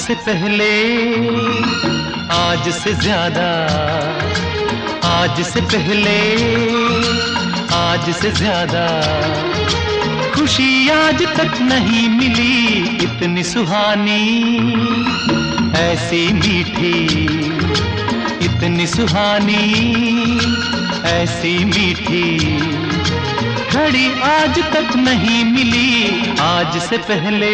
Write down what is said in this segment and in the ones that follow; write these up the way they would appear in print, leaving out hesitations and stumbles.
से पहले, आज से ज्यादा, आज से पहले, आज से ज्यादा खुशी आज तक नहीं मिली इतनी सुहानी, ऐसी मीठी, इतनी सुहानी, ऐसी मीठी घड़ी आज तक नहीं मिली आज से पहले।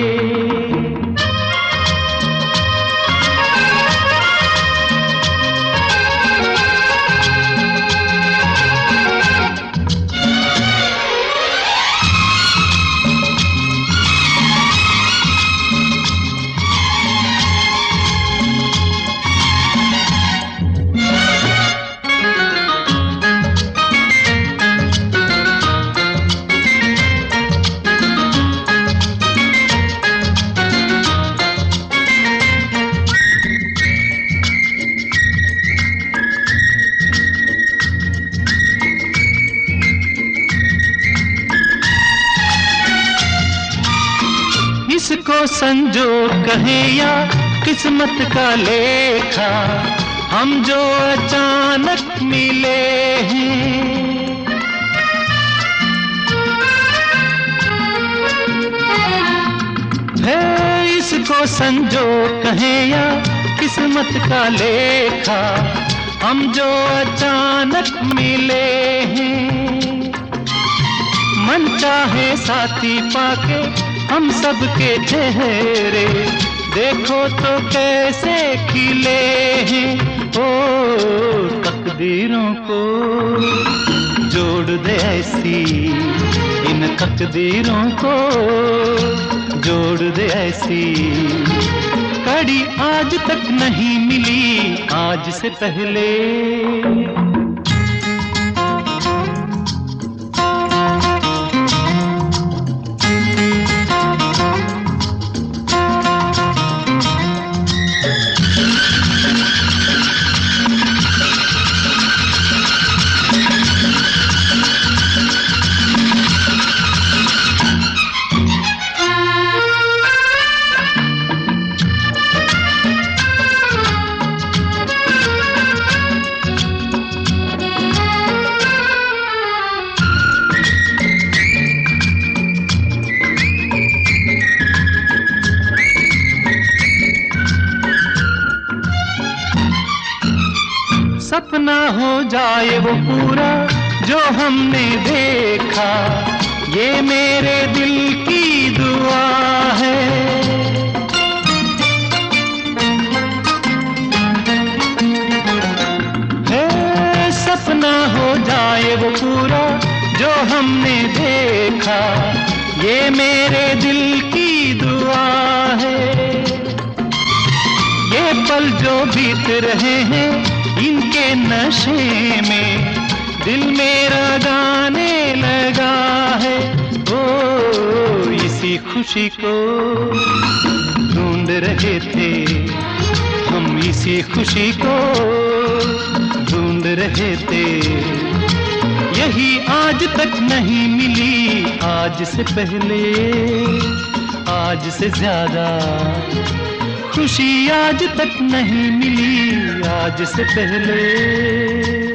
इसको संजोग कहें या किस्मत का लेखा, हम जो अचानक मिले हैं, है इसको संजोग कहें या किस्मत का लेखा, हम जो अचानक मिले हैं। मन चाहे साथी पाके हम सबके चेहरे देखो तो कैसे खिले हैं, ओ तकदीरों को जोड़ दे ऐसी, इन तकदीरों को जोड़ दे ऐसी कड़ी आज तक नहीं मिली आज से पहले। सपना हो जाए वो पूरा जो हमने देखा, ये मेरे दिल की दुआ है। सपना हो जाए वो पूरा जो हमने देखा, ये मेरे दिल की दुआ है। ये पल जो बीत रहे हैं इनके नशे में दिल मेरा गाने लगा है, ओ इसी खुशी को ढूंढ रहे थे हम, इसी खुशी को ढूंढ रहे थे, यही आज तक नहीं मिली आज से पहले, आज से ज्यादा खुशी आज तक नहीं मिली आज से पहले।